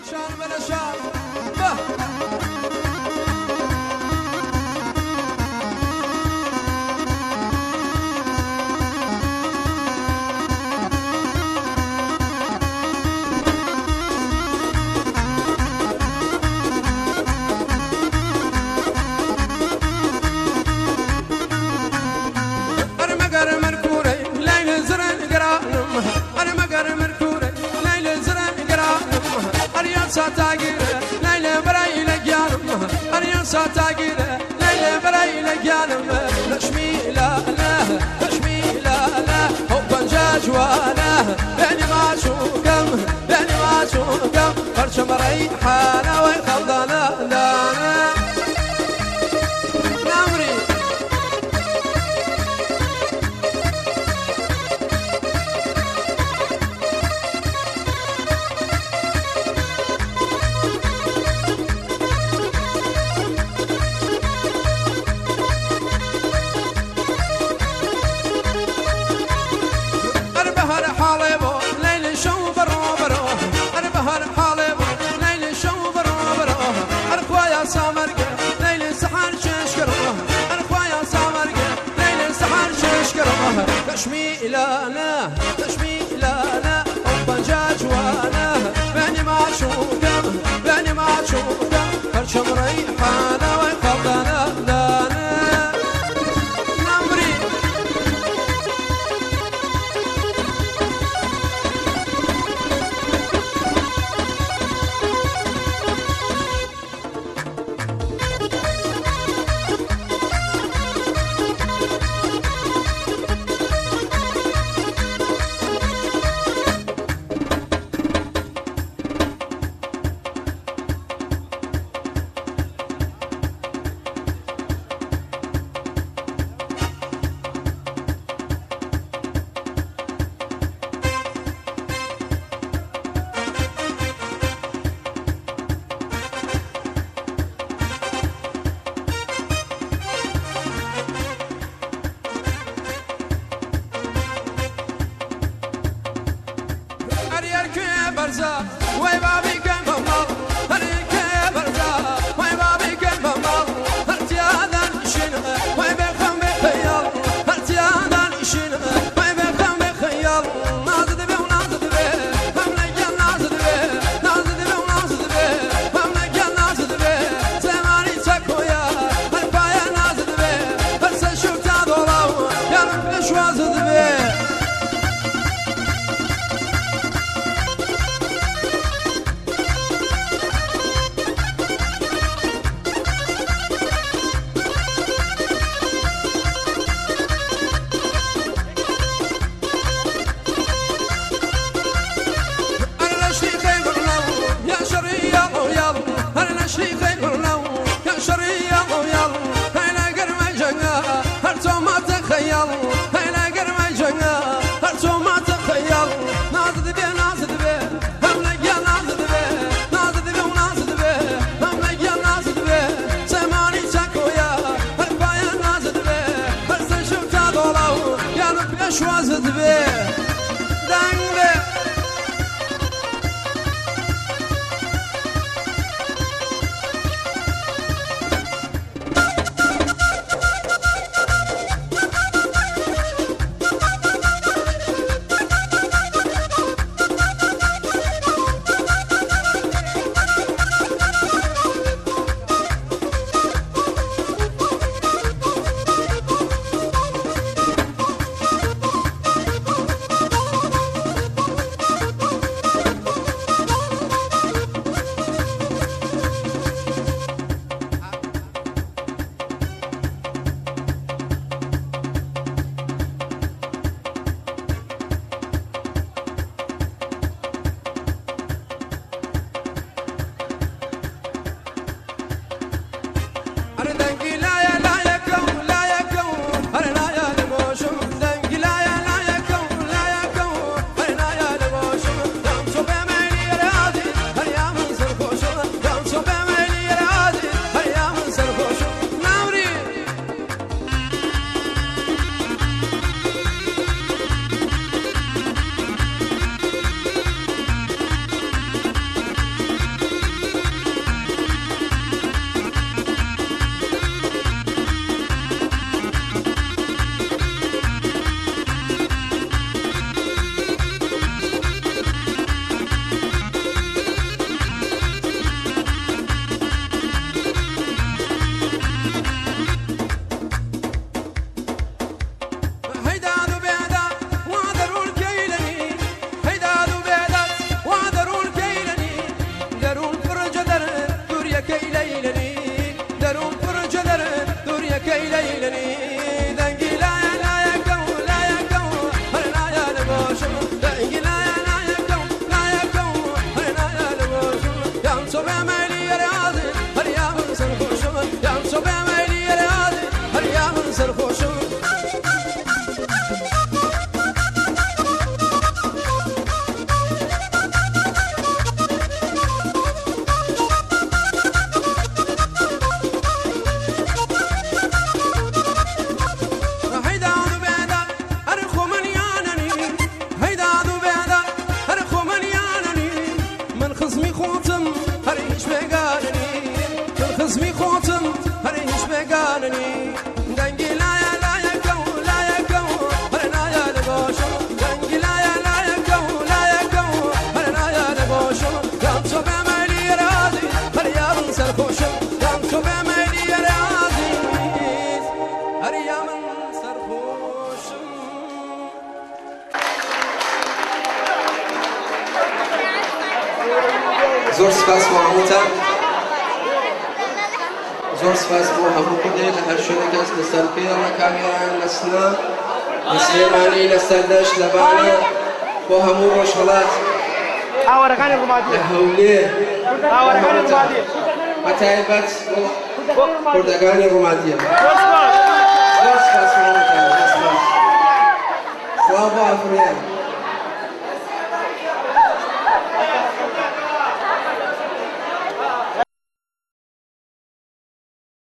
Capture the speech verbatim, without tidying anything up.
شان بلا شان به ساتاقيره ليلى براي لقيانم أريان ساتاقيره ليلى براي لقيانم لشمي لا لا لشمي لا لا حب جاج وانا بعني ما شوقم بعني ما شوقم فرشم ريحانه ويخلطنا دانا نامري تشمي لنا تشمي لنا حب جاج وانا بعني معشوقه بعني معشوقه فرشم ريحانه ويخلطنا دانا نمري خزمي خوتم هريش بقالني دنقي لا يا لا يكو لا يكو هرنا يا لبوشو دنقي لا يا لا يكو لا يكو هرنا يا لبوشو قام صبع مالي راضي هريا من سرخوشو قام صبع مالي راضي هريا من سرخوشو زور سپاس محمودتان زور سپاس بۆ هەموو کردێ لە هەر شوێنێکەس لەسەر پێڵە کامیێران لە سنە لە سلێمانی لەسەر دەشت لە بانە بۆ هەموو ڕۆژهەڵات لە هەولێر بەتایبەت بۆ کوردەکانی ڕۆماتیە زۆر سپاس محمودتان سڵاو بۆ ئەفرێن